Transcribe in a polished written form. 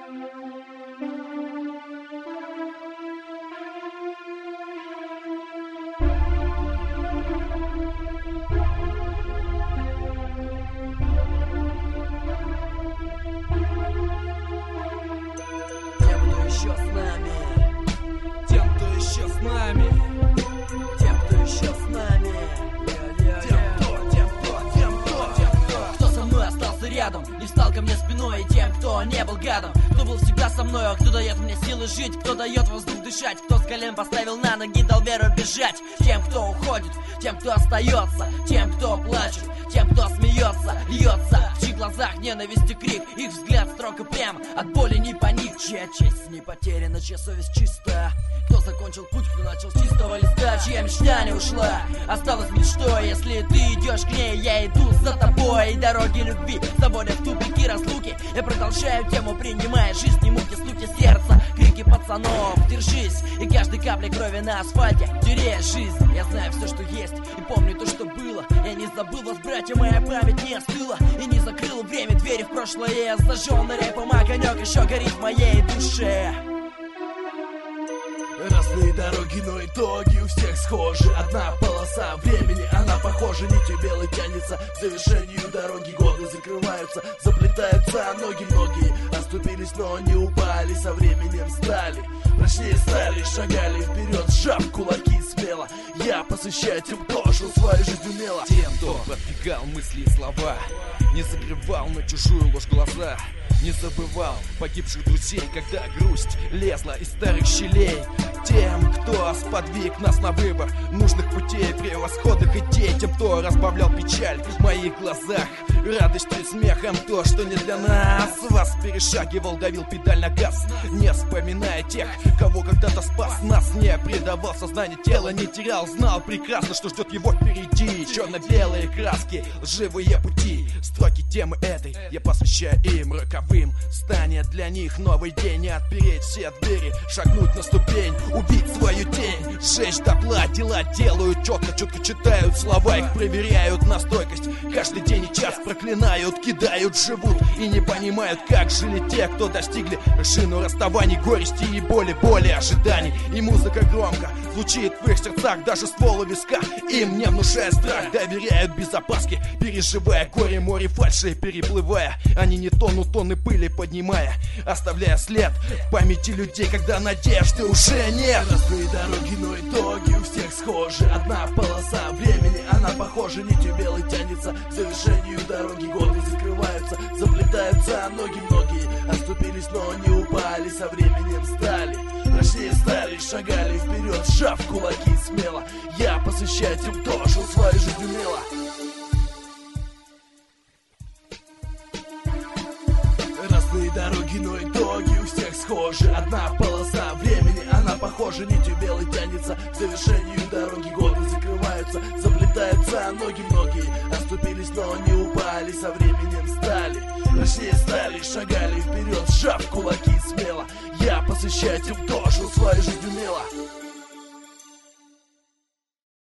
Еще с нами, тем, кто еще с нами, тем, кто еще с нами, кто со мной остался рядом, не встал ко мне спиной, и тем, кто не был гадом, кто был всегда со мной, кто дает мне силы жить, кто дает воздух дышать, кто с колен поставил на ноги, дал веру бежать, тем, кто уходит, тем, кто остается, тем, кто плачет, тем, кто смеется, льется, в чьих глазах ненависть и крик, их взгляд строг и прям, от боли не паник, чья честь не потеряна, чья совесть чиста, кто закончил путь, кто начал с чистого листа, чья мечта не ушла, осталась мечтой, если ты идешь к ней, я иду за тобой, и дороги любви заводят в тупики разлуки, я продолжаю тему, принимая жизнь, не муки, стуки сердца, крики пацанов, держись, и каждой капли крови на асфальте теряя жизнь, я знаю все, что есть, и помню то, что было, я не забыл вас, братья, моя память не остыла, и не закрыл время двери в прошлое, я зажженный рэпом огонек еще горит в моей душе. Разные дороги, но итоги у всех схожи. Одна полоса времени, она похожа, нитью белой тянется к завершению дороги. Годы закрываются, заплетаются ноги. Многие оступились, но не упали, со временем стали прочнее стали, шагали вперед, сжав кулаки смело. Я посвящаю тем, кто жил свою жизнь умело, тем, кто продвигал мысли и слова, не закрывал на чужую ложь глаза, не забывал погибших друзей, когда грусть лезла из старых щелей. Тем, кто сподвиг нас на выбор нужных путей, превосходных идей. Тем, кто разбавлял печаль в моих глазах радостью и смехом, то, что не для нас. Вас перешагивал, давил педаль на газ, не вспоминая тех, кого когда-то спас нас. Не предавал сознание, тело не терял, знал прекрасно, что ждет его впереди. Черно-белые краски, лживые пути, строки темы этой я посвящаю им роковым. Станет для них новый день, не отпереть все двери, шагнуть на ступень, убить свою тень, сжечь дотла. Дела делают четко, четко читают слова, их проверяют на стойкость. Каждый день и час проклинают, кидают, живут и не понимают, как жили те, кто достигли вершину расставаний, горести и боли, боли ожиданий. И музыка громко звучит в их сердцах, даже ствол у виска им не внушая страх. Доверяют без опаски, переживая горе, море фальши переплывая. Они не тонут, тонны пыли поднимая, оставляя след в памяти людей, когда надежды уже нет. Разные дороги, но итоги у всех схожи. Одна полоса времени, она похожа, нитью белой тянется к завершению дороги. Годы закрываются, заплетаются ноги. Многие оступились, но не упали, со временем стали прочнее стали, шагали вперед, сжав кулаки смело. Я посвящаю тем, кто жил свою жизнь умело. Разные дороги, но итоги у всех схожи. Одна полоса времени, она похожа, нитью белой тянется к завершению дороги. Годы закрываются, заплетаются ноги. Многие оступились, но не упали, со временем стали прочнее стали, шагали вперед, сжав кулаки смело. Я посвящаю тем, кто жил свою жизнь умело.